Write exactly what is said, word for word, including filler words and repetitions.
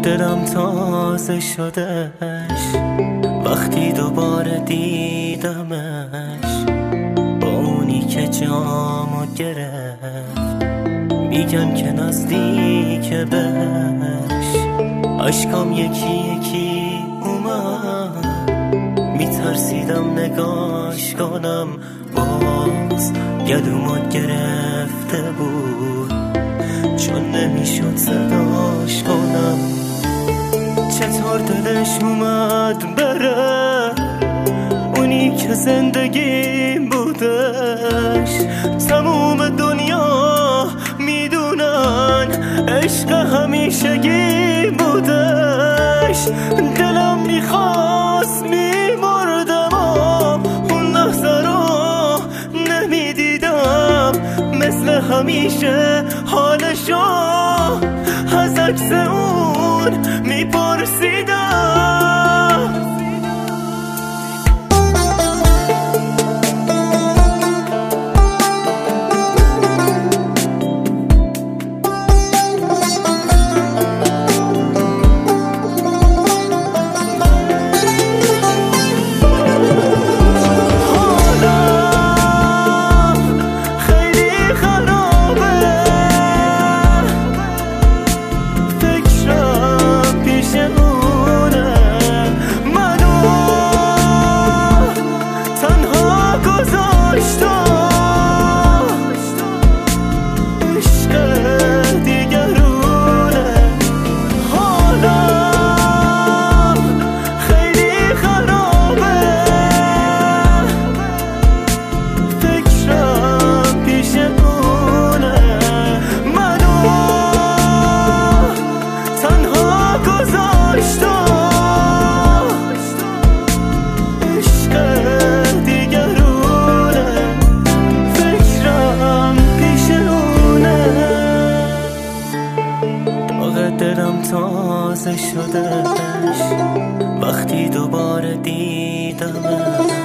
دلم تازه شدش وقتی دوباره دیدمش، با اونی که جامو گرفت میگن که نزدیک بهش. عشقام یکی یکی اومد، میترسیدم نگاش کنم، باز گلومو گرفته بود چون نمیشد صداش کنم. چطور دلش اومد بره اونی که زندگیم بودش. تموم دنیا میدونن عشق همیشگی بودش. دلم میخواست میمردم و اون لحظه رو نمیدیدم، مثل همیشه حالشو از عکس اون میپرسیدم. دلم تازه شدش وقتی دوباره دیدمش.